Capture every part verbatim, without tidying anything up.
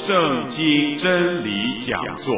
圣经真理讲座。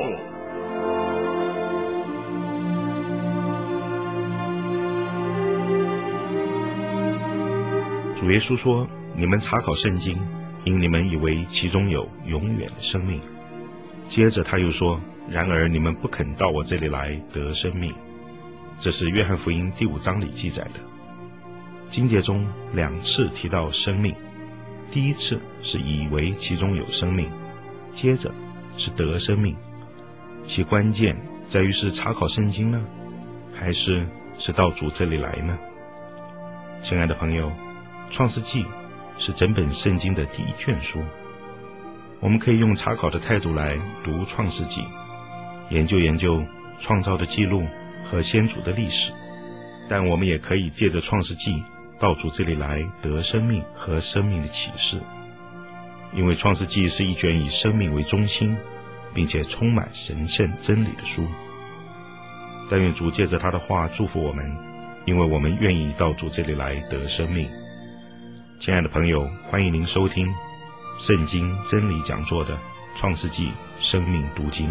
主耶稣说：你们查考圣经，因你们以为其中有永远的生命。接着他又说：然而你们不肯到我这里来得生命。这是约翰福音第五章里记载的。经节中两次提到生命，第一次是以为其中有生命，接着是得生命。其关键在于是查考圣经呢，还是是到主这里来呢？亲爱的朋友，创世纪是整本圣经的第一卷书，我们可以用查考的态度来读创世纪，研究研究创造的记录和先祖的历史，但我们也可以借着创世纪到主这里来得生命和生命的启示。因为创世纪是一卷以生命为中心并且充满神圣真理的书。但愿主借着他的话祝福我们，因为我们愿意到主这里来得生命。亲爱的朋友，欢迎您收听圣经真理讲座的创世纪生命读经。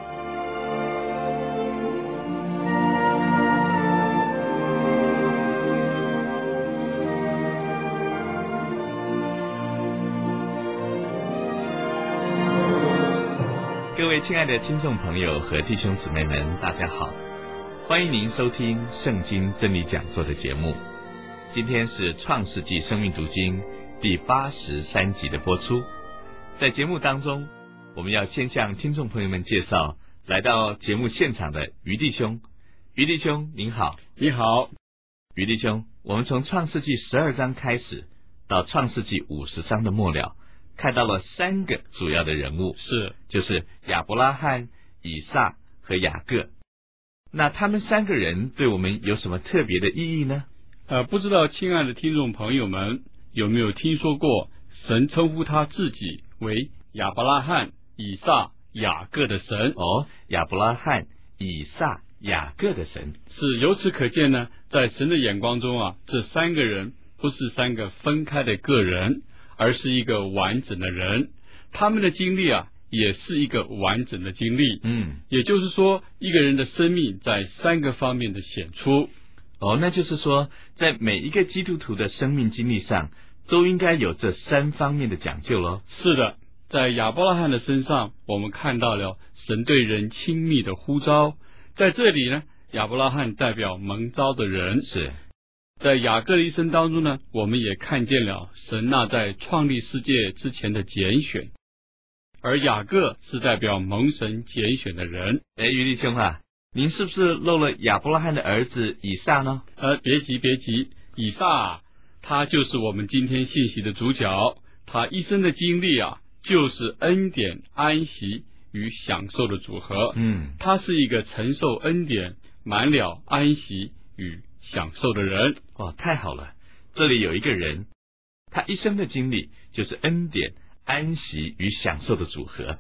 各位亲爱的听众朋友和弟兄姊妹们，大家好，欢迎您收听圣经真理讲座的节目。今天是创世纪生命读经第八十三集的播出。在节目当中，我们要先向听众朋友们介绍来到节目现场的于弟兄。于弟兄您好。 你好。 于弟兄，我们从创世纪十二章开始到创世纪五十章的末了，看到了三个主要的人物， 是就是亚伯拉罕、以撒和雅各。那他们三个人对我们有什么特别的意义呢？ 呃，不知道亲爱的听众朋友们有没有听说过神称呼他自己为亚伯拉罕、以撒、雅各的神？ 哦，亚伯拉罕、以撒、雅各的神。 是，由此可见呢，在神的眼光中啊，这三个人不是三个分开的个人，而是一个完整的人。他们的经历啊，也是一个完整的经历。 嗯， 也就是说，一个人的生命在三个方面的显出。 哦，那就是说，在每一个基督徒的生命经历上，都应该有这三方面的讲究咯。 是的，在亚伯拉罕的身上，我们看到了神对人亲密的呼召。在这里呢，亚伯拉罕代表蒙召的人。 是。 在雅各的一生当中呢，我们也看见了神那在创立世界之前的拣选，而雅各是代表蒙神拣选的人。 哎，于弟兄啊，您是不是漏了亚伯拉罕的儿子以撒呢？ 呃，别急别急，以撒啊，他就是我们今天信息的主角。他一生的经历啊，就是恩典、安息与享受的组合。 嗯， 他是一个承受恩典、满了安息与享受的人。 哦，太好了！这里有一个人，他一生的经历就是恩典、安息与享受的组合。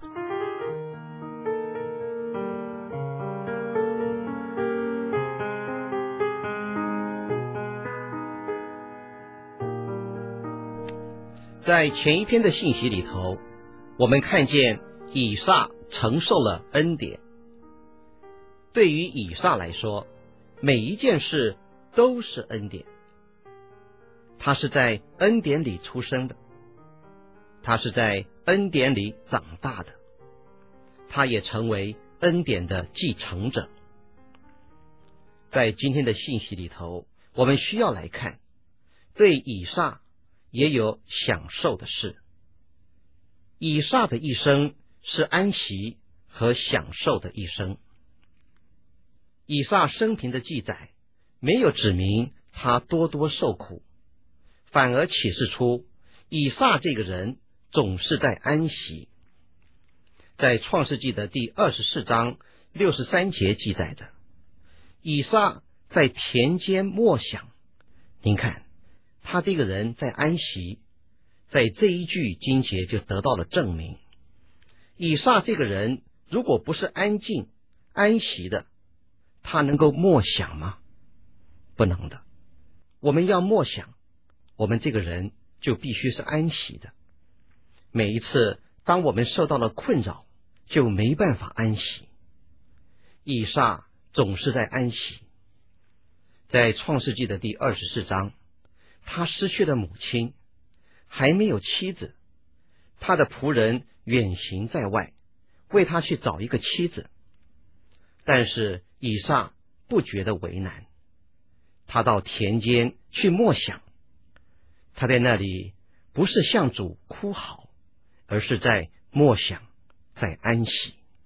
在前一篇的信息里头，我们看见以撒承受了恩典。对于以撒来说，每一件事都是恩典。他是在恩典里出生的，他是在恩典里长大的，他也成为恩典的继承者。在今天的信息里头，我们需要来看，对以撒也有享受的事。以撒的一生是安息和享受的一生。以撒生平的记载没有指明他多多受苦，反而启示出以撒这个人总是在安息。在创世纪的第二十四章六十三节记载的，以撒在田间默想。您看，他这个人在安息，在这一句经节就得到了证明。以撒这个人如果不是安静安息的，他能够默想吗？不能的。我们要默想，我们这个人就必须是安息的。每一次当我们受到了困扰，就没办法安息。以撒总是在安息。在创世纪的第二十四章，他失去了母亲，还没有妻子，他的仆人远行在外，为他去找一个妻子。但是以撒不觉得为难，他到田间去默想，他在那里不是向主哭嚎，而是在默想，在安息。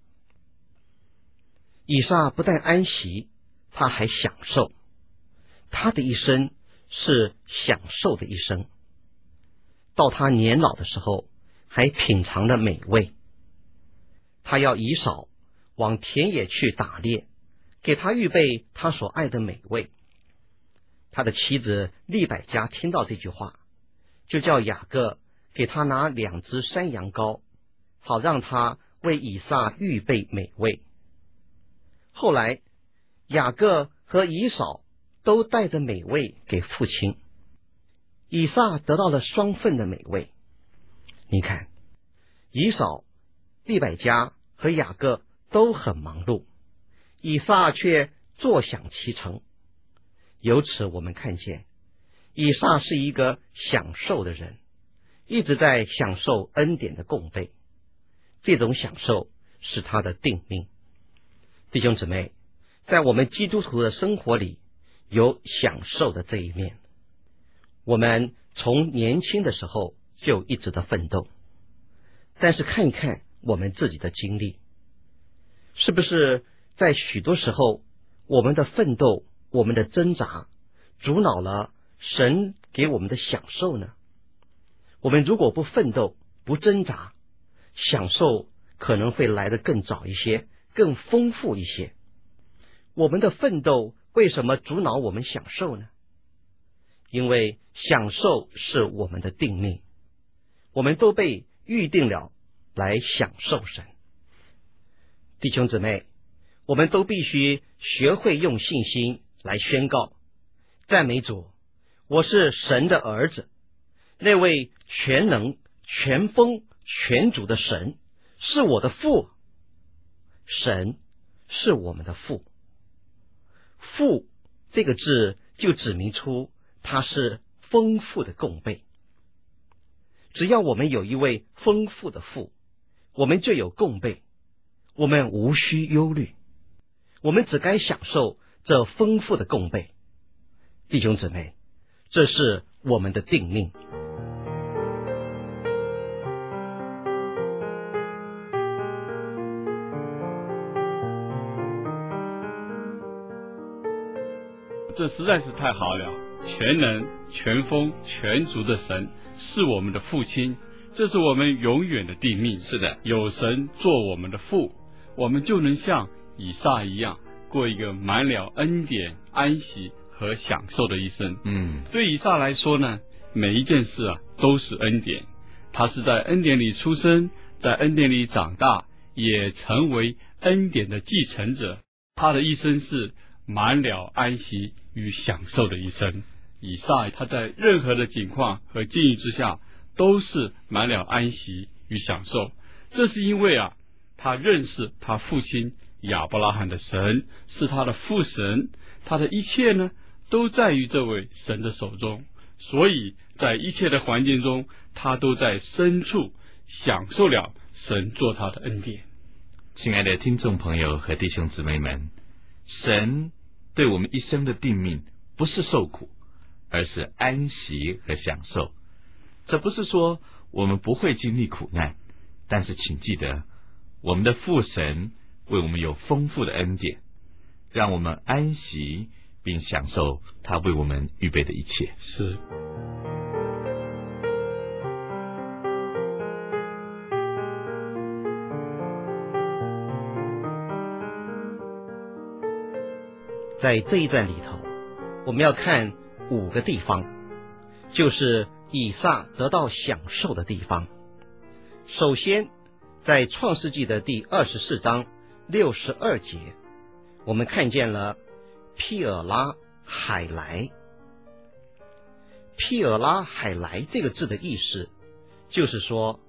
以撒不但安息，他还享受，他的一生是享受的一生。到他年老的时候，还品尝了美味。他要以扫往田野去打猎，给他预备他所爱的美味。他的妻子利百加听到这句话，就叫雅各给他拿两只山羊羔，好让他为以撒预备美味。后来雅各和以扫都带着美味给父亲，以撒得到了双份的美味。你看，以扫、利百加和雅各都很忙碌，以撒却坐享其成。由此我们看见，以撒是一个享受的人，一直在享受恩典的供备，这种享受是他的定命。弟兄姊妹，在我们基督徒的生活里，有享受的这一面。我们从年轻的时候就一直的奋斗，但是看一看我们自己的经历，是不是在许多时候我们的奋斗，我们的挣扎阻挠了神给我们的享受呢？我们如果不奋斗，不挣扎，享受可能会来得更早一些，更丰富一些。我们的奋斗为什么阻挠我们享受呢？因为享受是我们的定命，我们都被预定了来享受神。弟兄姊妹，我们都必须学会用信心来宣告：赞美主，我是神的儿子，那位全能、全丰、全主的神是我的父。神是我们的父，父这个字就指明出它是丰富的供备。只要我们有一位丰富的父，我们就有供备，我们无需忧虑，我们只该享受这丰富的供备。弟兄姊妹，这是我们的定命。 这实在是太好了，全能、全丰、全足的神是我们的父亲，这是我们永远的定命。 是的， 有神做我们的父，我们就能像以撒一样，过一个满了恩典、安息和享受的一生。 嗯， 对以撒来说呢，每一件事啊都是恩典，他是在恩典里出生，在恩典里长大，也成为恩典的继承者。他的一生是满了安息与享受的一生。以撒他在任何的境况和境遇之下都是满了安息与享受，这是因为啊，他认识他父亲亚伯拉罕的神是他的父神，他的一切呢都在于这位神的手中，所以在一切的环境中，他都在深处享受了神做他的恩典。 亲爱的听众朋友和弟兄姊妹们，神对我们一生的定命不是受苦，而是安息和享受。这不是说我们不会经历苦难，但是请记得，我们的父神为我们有丰富的恩典，让我们安息并享受他为我们预备的一切。 是。 在这一段里头，我们要看五个地方，就是以撒得到享受的地方。首先，在创世纪的第二十四章六十二节，我们看见了毗尔拉海莱。毗尔拉海莱这个字的意思，就是说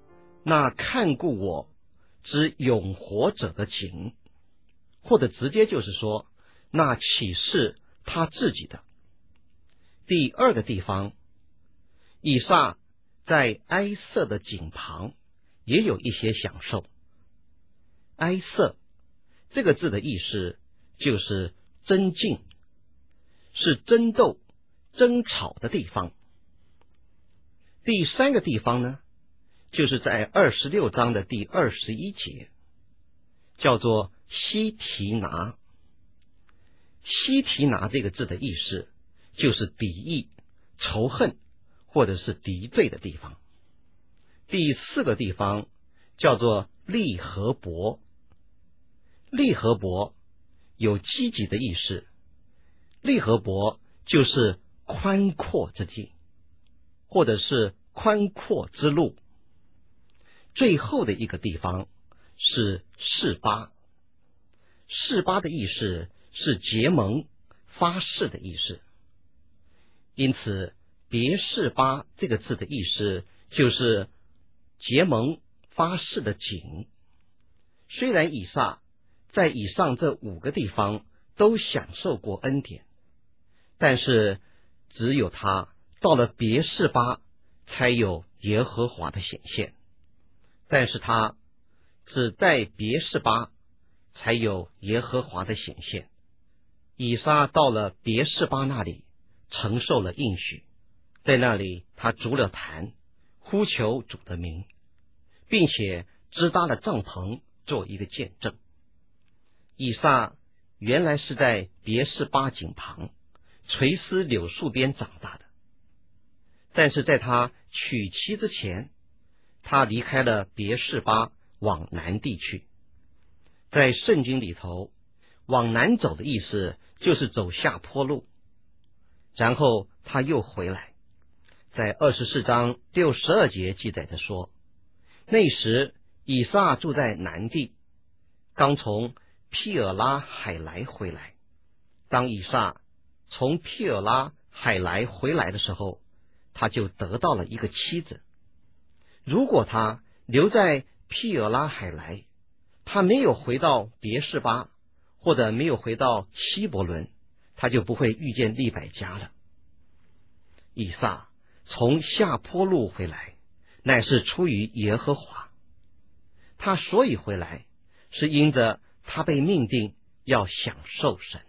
那看顾我之永活者的景，或者直接就是说，那启示他自己的。第二个地方，以撒在埃瑟的井旁也有一些享受。埃瑟这个字的意思就是争竞，是争斗、争吵的地方。第三个地方呢，就是在二十六章的第二十一节，叫做西提拿。西提拿这个字的意思就是敌意、仇恨或者是敌对的地方。第四个地方叫做利和伯。利和伯有积极的意思，利和伯就是宽阔之地，或者是宽阔之路。最后的一个地方是示巴。示巴的意思是结盟、发誓的意思，因此别示巴这个字的意思就是结盟发誓的井。虽然以撒在以上这五个地方都享受过恩典，但是只有他到了别示巴才有耶和华的显现，但是他只在别示巴才有耶和华的显现。以撒到了别示巴那里承受了应许，在那里他筑了坛，呼求主的名，并且支搭了帐篷做一个见证。以撒原来是在别示巴井旁垂丝柳树边长大的，但是在他娶妻之前，他离开了别示巴往南地去。在圣经里头，往南走的意思就是走下坡路，然后他又回来。在二十四章六十二节记载着说，那时以撒住在南地，刚从毗尔拉海来回来。当以撒从毗尔拉海来回来的时候，他就得到了一个妻子。如果他留在毗尔拉海来，他没有回到别示巴，或者没有回到希伯伦，他就不会遇见利百加了。以撒从下坡路回来，乃是出于耶和华。他所以回来，是因着他被命定要享受神。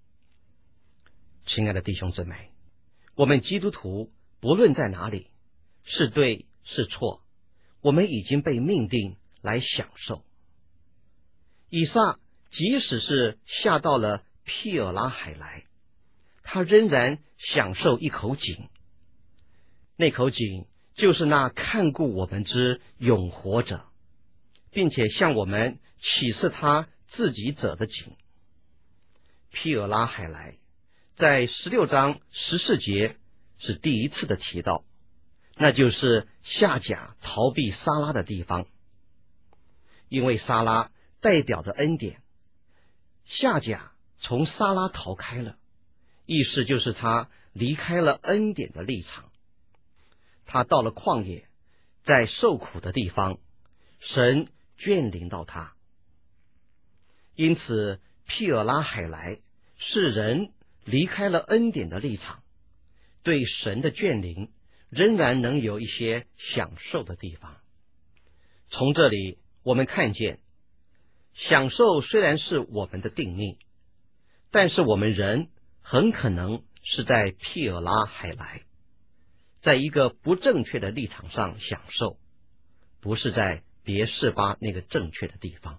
亲爱的弟兄姊妹，我们基督徒不论在哪里，是对是错，我们已经被命定来享受。以撒即使是下到了毗尔拉海来，他仍然享受一口井，那口井就是那看顾我们之永活者，并且向我们启示他自己者的井。毗尔拉海来在十六章十四节是第一次的提到，那就是夏甲逃避撒拉的地方。因为撒拉代表着恩典，夏甲从撒拉逃开了，意思就是他离开了恩典的立场，他到了旷野，在受苦的地方，神眷临到他。因此毗尔拉海来是人离开了恩典的立场，对神的眷临仍然能有一些享受的地方。从这里我们看见，享受虽然是我们的定命，但是我们人很可能是在毗尔拉海来，在一个不正确的立场上享受，不是在别示巴那个正确的地方。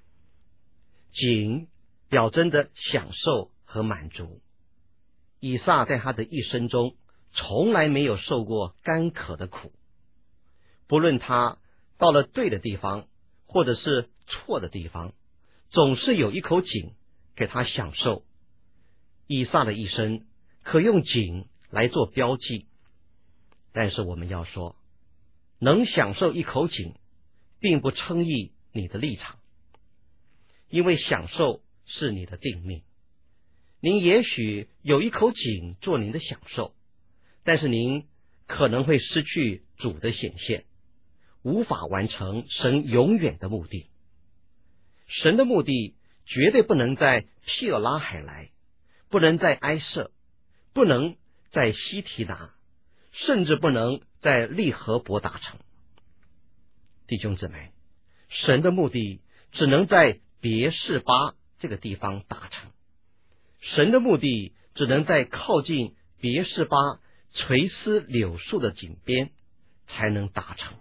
井表征着享受和满足。以撒在他的一生中从来没有受过干渴的苦，不论他到了对的地方或者是错的地方，总是有一口井给他享受。以撒的一生可用井来做标记，但是我们要说，能享受一口井并不称义你的立场，因为享受是你的定命。您也许有一口井做您的享受，但是您可能会失去主的显现， 无法完成神永远的目的。神的目的绝对不能在毗尔拉海莱，不能在埃舍，不能在西提拿，甚至不能在利和伯达成。弟兄姊妹，神的目的只能在别是巴这个地方达成，神的目的只能在靠近别是巴垂丝柳树的井边才能达成。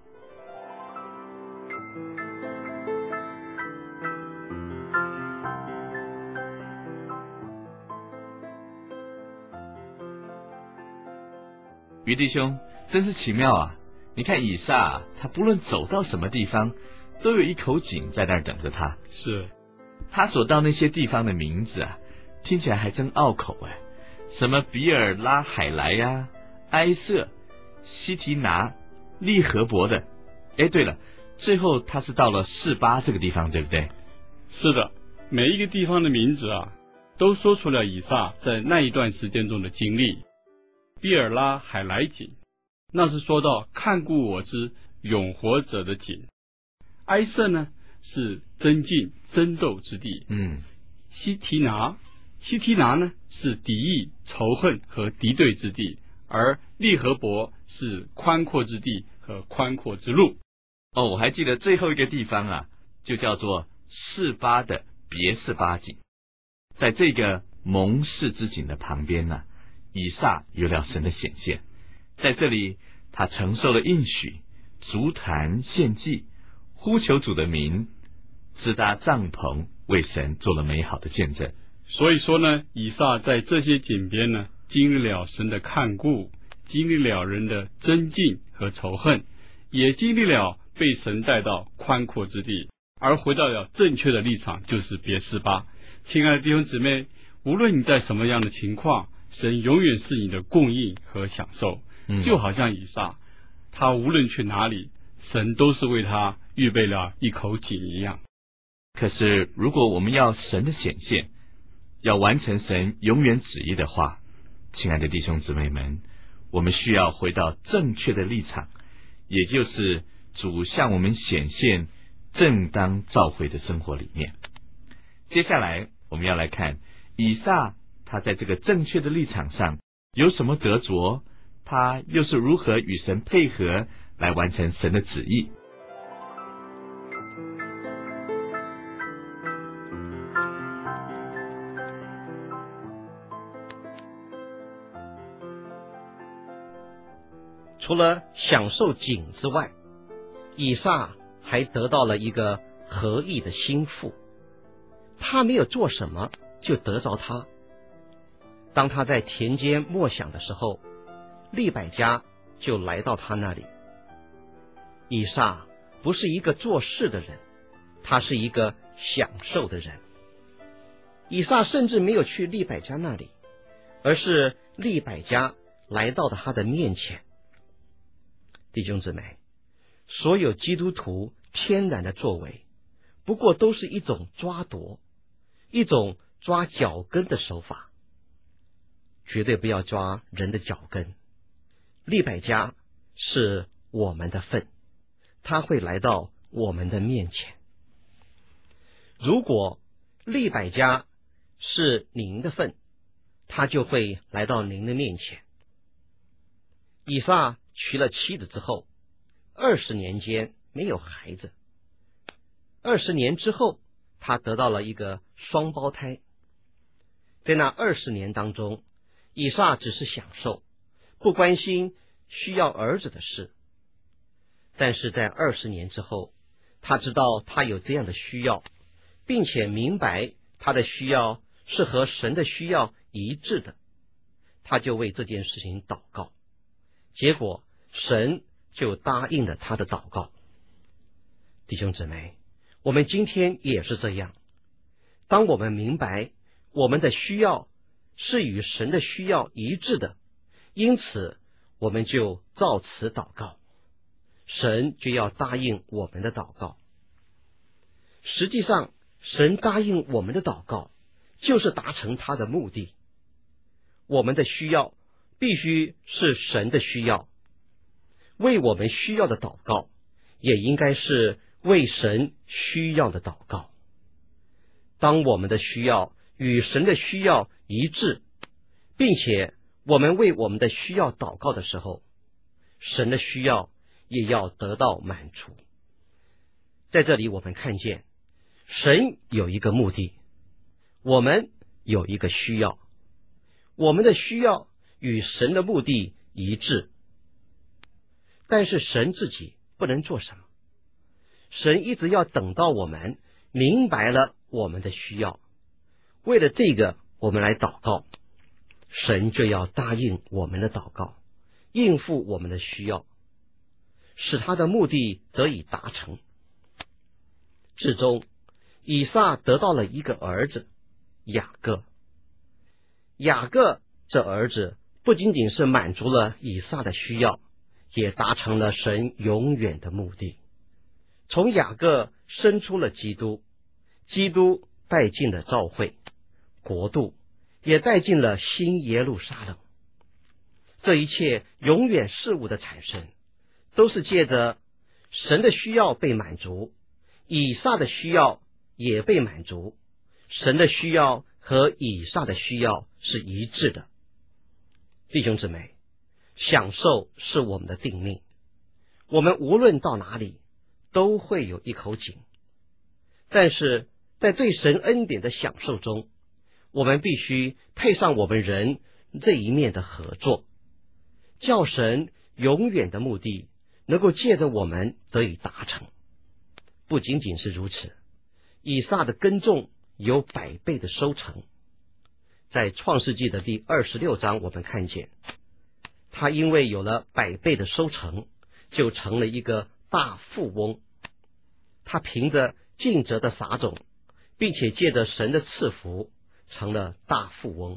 于弟兄，真是奇妙啊！你看以撒啊，他不论走到什么地方，都有一口井在那儿等着他。 是他所到那些地方的名字啊，听起来还真拗口哎，什么比尔拉海莱呀、啊、埃瑟、西提拿、利和伯的。哎，对了，最后他是到了示巴这个地方，对不对？ 是的，每一个地方的名字啊，都说出了以撒在那一段时间中的经历。比尔拉海莱井，那是说到看顾我之永活者的井。埃瑟呢，是争竞争斗之地。 嗯， 西提拿，西提拿呢是敌意仇恨和敌对之地，而利和伯是宽阔之地和宽阔之路。 哦，我还记得最后一个地方啊，就叫做示巴的别是巴井。在这个蒙氏之井的旁边呢、啊，以撒有了神的显现，在这里他承受了应许，足坛献祭，呼求主的名，支搭帐篷，为神做了美好的见证。 所以说呢，以撒在这些井边呢，经历了神的看顾，经历了人的争竞和仇恨，也经历了被神带到宽阔之地，而回到了正确的立场，就是别是巴。亲爱的弟兄姊妹，无论你在什么样的情况，神永远是你的供应和享受。 嗯、 就好像以撒，他无论去哪里，神都是为他预备了一口井一样。 可是如果我们要神的显现，要完成神永远旨意的话，亲爱的弟兄姊妹们，我们需要回到正确的立场，也就是主向我们显现正当召会的生活里面。接下来我们要来看以撒，他在这个正确的立场上有什么得着，他又是如何与神配合来完成神的旨意。 除了享受井之外，以撒还得到了一个合意的心腹。他没有做什么就得着他。当他在田间默想的时候，利百加就来到他那里。以撒不是一个做事的人，他是一个享受的人。以撒甚至没有去利百加那里，而是利百加来到了他的面前。弟兄姊妹，所有基督徒天然的作为，不过都是一种抓夺，一种抓脚跟的手法。绝对不要抓人的脚跟。利百加是我们的份，他会来到我们的面前。如果利百加是您的份，他就会来到您的面前。以撒娶了妻子之后，二十年间没有孩子。二十年之后，他得到了一个双胞胎。在那二十年当中，以撒只是享受，不关心需要儿子的事。但是在二十年之后，他知道他有这样的需要，并且明白他的需要是和神的需要一致的，他就为这件事情祷告。结果神就答应了他的祷告。弟兄姊妹，我们今天也是这样，当我们明白我们的需要是与神的需要一致的，因此我们就照此祷告，神就要答应我们的祷告。实际上，神答应我们的祷告，就是达成他的目的。我们的需要必须是神的需要，为我们需要的祷告， 也应该是为神需要的祷告。当我们的需要与神的需要一致，并且我们为我们的需要祷告的时候，神的需要也要得到满足。在这里我们看见神有一个目的，我们有一个需要，我们的需要与神的目的一致，但是神自己不能做什么，神一直要等到我们明白了我们的需要，为了这个我们来祷告，神就要答应我们的祷告，应付我们的需要，使他的目的得以达成。至终以撒得到了一个儿子雅各。雅各这儿子不仅仅是满足了以撒的需要，也达成了神永远的目的。从雅各生出了基督，基督带进了教会，国度也带进了新耶路撒冷。这一切永远事物的产生，都是借着神的需要被满足，以撒的需要也被满足，神的需要和以撒的需要是一致的。弟兄姊妹，享受是我们的定命，我们无论到哪里都会有一口井，但是在对神恩典的享受中，我们必须配上我们人这一面的合作，叫神永远的目的能够借着我们得以达成。不仅仅是如此，以撒的耕种有百倍的收成。在创世纪的第二十六章，我们看见他因为有了百倍的收成，就成了一个大富翁。他凭着尽责的撒种，并且借着神的赐福，成了大富翁。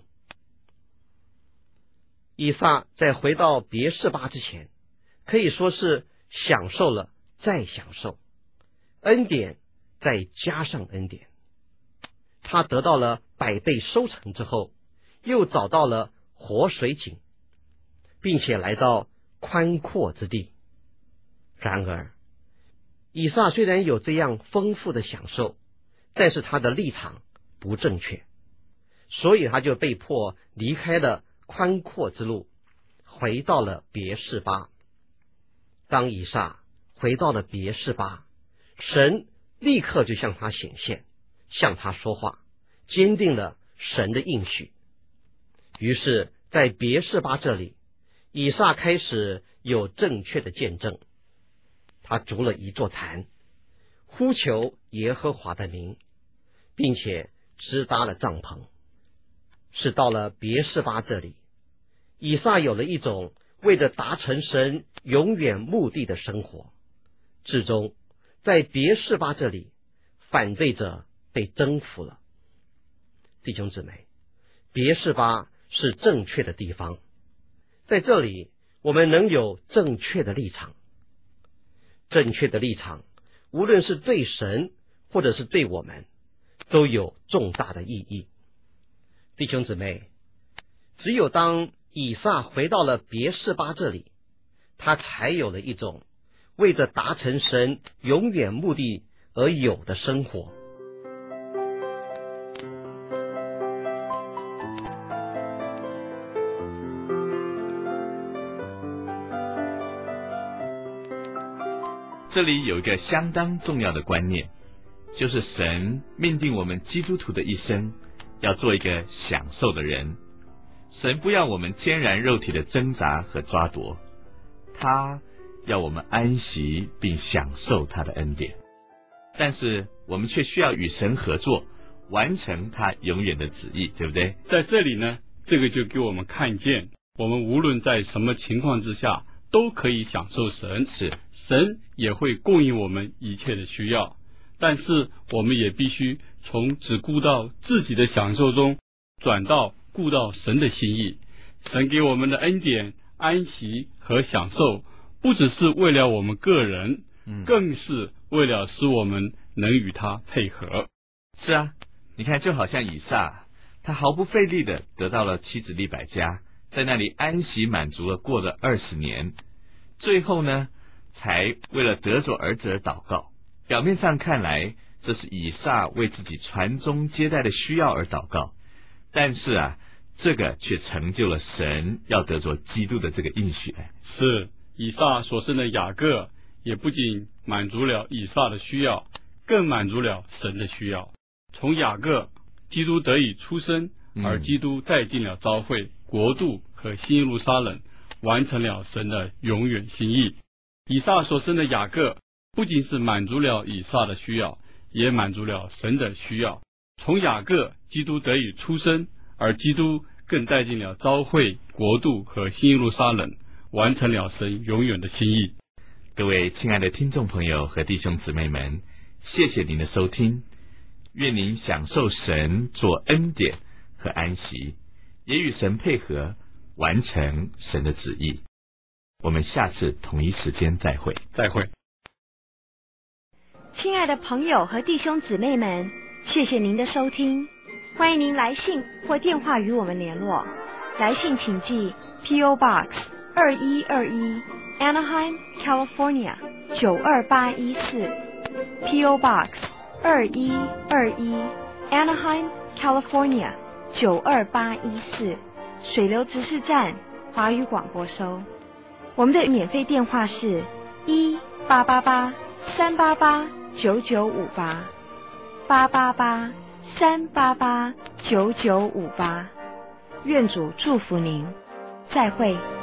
以撒在回到别是巴之前，可以说是享受了再享受，恩典再加上恩典。他得到了百倍收成之后，又找到了活水井，并且来到宽阔之地。然而以撒虽然有这样丰富的享受，但是他的立场不正确，所以他就被迫离开了宽阔之路，回到了别是巴。当以撒回到了别是巴，神立刻就向他显现，向他说话，坚定了神的应许。于是在别是巴这里，以撒开始有正确的见证。他筑了一座坛，呼求耶和华的名，并且支搭了帐篷。是到了别是巴这里，以撒有了一种为了达成神永远目的的生活。至终在别是巴这里，反对者被征服了。弟兄姊妹，别是巴是正确的地方，在这里我们能有正确的立场。正确的立场，无论是对神或者是对我们，都有重大的意义。弟兄姊妹，只有当以撒回到了别是巴这里，他才有了一种为着达成神永远目的而有的生活。 这里有一个相当重要的观念，就是神命定我们基督徒的一生要做一个享受的人。神不要我们天然肉体的挣扎和抓夺，他要我们安息并享受他的恩典。但是我们却需要与神合作，完成他永远的旨意，对不对？ 在这里呢，这个就给我们看见，我们无论在什么情况之下都可以享受神， 是神也会供应我们一切的需要，但是我们也必须从只顾到自己的享受中转到顾到神的心意。神给我们的恩典、安息和享受，不只是为了我们个人， 嗯， 更是为了使我们能与他配合。 是啊，你看，就好像以撒，他毫不费力的得到了妻子利百加，在那里安息满足了过了二十年。最后呢， 才为了得着儿子而祷告。表面上看来，这是以撒为自己传宗接代的需要而祷告，但是啊，这个却成就了神要得着基督的这个应许。 是以撒所生的雅各，也不仅满足了以撒的需要，更满足了神的需要。从雅各，基督得以出生，而基督带进了召会、国度和新耶路撒冷，完成了神的永远心意。以撒所生的雅各，不仅是满足了以撒的需要，也满足了神的需要。从雅各，基督得以出生，而基督更带进了召会、国度和新耶路撒冷，完成了神永远的心意。 各位亲爱的听众朋友和弟兄姊妹们，谢谢您的收听，愿您享受神做恩典和安息，也与神配合，完成神的旨意。我们下次同一时间再会。 再会。 亲爱的朋友和弟兄姊妹们，谢谢您的收听，欢迎您来信或电话与我们联络。来信请寄 P O Box 二一二一 Anaheim, California 九二八一四 P O Box 二一二一 Anaheim, California 九二八一四水流执事站华语广播收。我们的免费电话是一八八八三八八九九五八八八八三八八九九五八。愿主祝福您，再会。